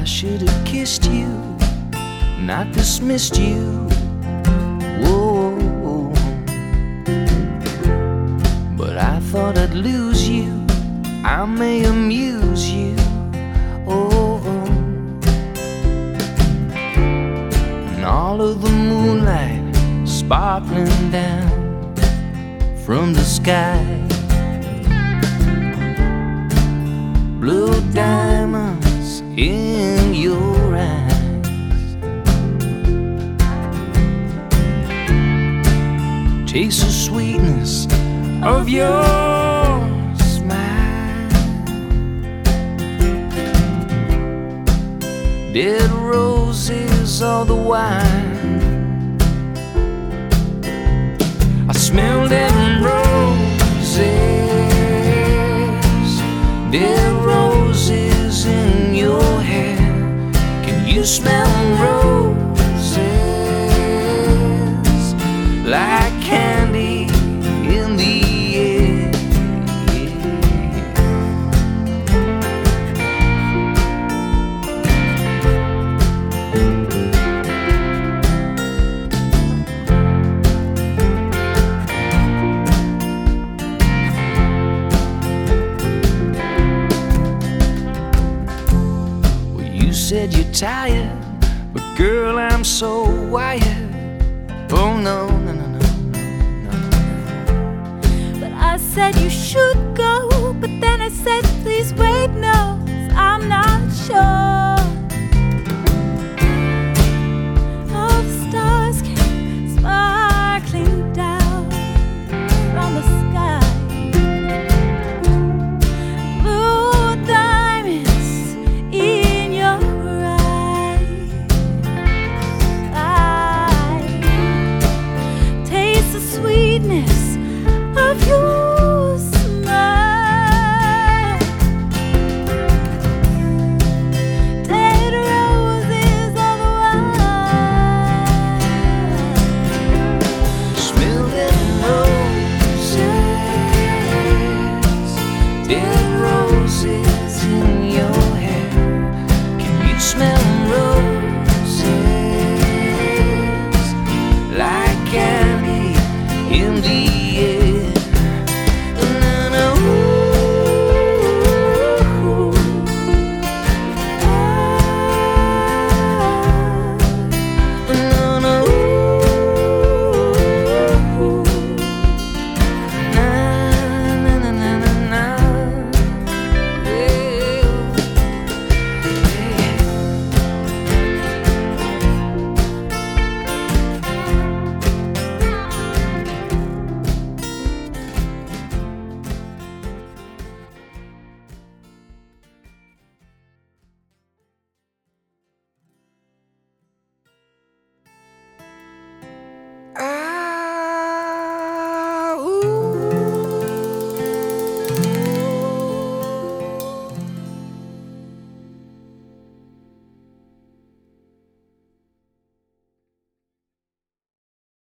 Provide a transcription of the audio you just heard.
I should have kissed you, not dismissed you. Whoa, but I thought I'd lose you. I may amuse you. Oh, and all of the moonlight sparkling down from the sky, blue diamonds in your eyes, taste the sweetness of your smile, dead roses all the while. I smell them roses, dead roses in your hair. Can you smell roses like candy in the air? You said you're tired, but girl, I'm so wired. Oh no, no, no, no, no, no. But I said you should go, but then I said please wait, no, 'cause I'm not sure.